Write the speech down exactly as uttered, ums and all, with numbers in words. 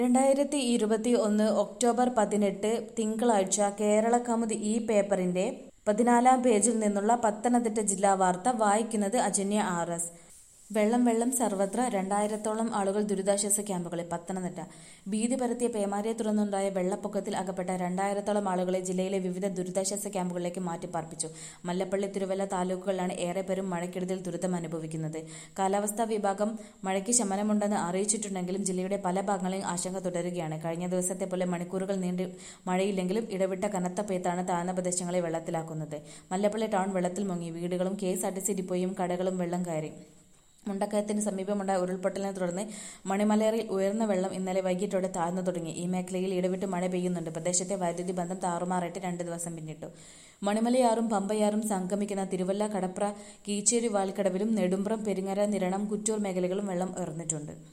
രണ്ടായിരത്തി ഇരുപത്തി ഒന്ന് ഒക്ടോബർ പതിനെട്ട് തിങ്കളാഴ്ച കേരളകൗമുദി ഈ പേപ്പറിന്റെ പതിനാലാം പേജിൽ നിന്നുള്ള പത്തനംതിട്ട ജില്ലാ വാർത്ത വായിക്കുന്നത് അജന്യ ആർ എസ്. വെള്ളം വെള്ളം സർവത്ര രണ്ടായിരത്തോളം ആളുകൾ ദുരിതാശ്വാസ ക്യാമ്പുകളിൽ. പത്തനംതിട്ട ഭീതി പരത്തിയ പേമാരിയെ തുടർന്നുണ്ടായ വെള്ളപ്പൊക്കത്തിൽ അകപ്പെട്ട രണ്ടായിരത്തോളം ആളുകളെ ജില്ലയിലെ വിവിധ ദുരിതാശ്വാസ ക്യാമ്പുകളിലേക്ക് മാറ്റിപ്പാർപ്പിച്ചു. മല്ലപ്പള്ളി, തിരുവല്ല താലൂക്കുകളിലാണ് ഏറെപ്പേരും മഴക്കെടുതിയിൽ ദുരിതം അനുഭവിക്കുന്നത്. കാലാവസ്ഥാ വിഭാഗം മഴയ്ക്ക് ശമനമുണ്ടെന്ന് അറിയിച്ചിട്ടുണ്ടെങ്കിലും ജില്ലയുടെ പല ഭാഗങ്ങളിലും ആശങ്ക തുടരുകയാണ്. കഴിഞ്ഞ ദിവസത്തെ പോലെ മണിക്കൂറുകൾ നീണ്ട് മഴയില്ലെങ്കിലും ഇടവിട്ട കനത്ത പെയ്ത്താണ് താഴ്ന്ന പ്രദേശങ്ങളെ വെള്ളത്തിലാക്കുന്നത്. മല്ലപ്പള്ളി ടൗൺ വെള്ളത്തിൽ മുങ്ങി. വീടുകളും K S R T C ഡിപ്പോയും കടകളും വെള്ളം കയറി. മുണ്ടക്കയത്തിന് സമീപമുണ്ടായ ഉരുൾപൊട്ടലിനെ തുടർന്ന് മണിമലയറിൽ ഉയർന്ന വെള്ളം ഇന്നലെ വൈകിട്ടോടെ താഴ്ന്നു തുടങ്ങി. ഈ മേഖലയിൽ ഇടവിട്ട് മഴ പെയ്യുന്നുണ്ട്. പ്രദേശത്തെ വൈദ്യുതി ബന്ധം താറുമാറായിട്ട് രണ്ട് ദിവസം പിന്നിട്ടു. മണിമലയാറും പമ്പയാറും സംഗമിക്കുന്ന തിരുവല്ല, കടപ്ര, കീച്ചേരി വാൽക്കടവിലും നെടുമ്പ്രം, പെരിങ്ങര, നിരണം, കുറ്റൂർ മേഖലകളും വെള്ളം ഉയർന്നിട്ടുണ്ട്.